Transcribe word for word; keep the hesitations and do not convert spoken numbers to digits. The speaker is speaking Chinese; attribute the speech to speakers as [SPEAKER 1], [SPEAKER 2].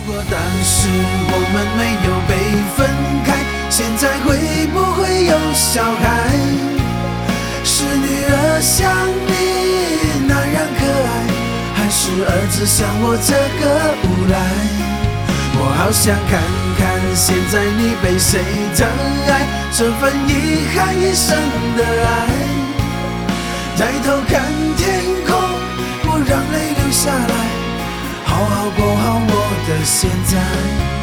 [SPEAKER 1] 果当时我们没有被分开，现在会不会有小孩？是女儿像你那样可爱，还是儿子像我这个无赖？我好想看看现在你被谁疼爱，这份遗憾一生的爱。抬头看天空，不让泪流下来，好好过好我的现在。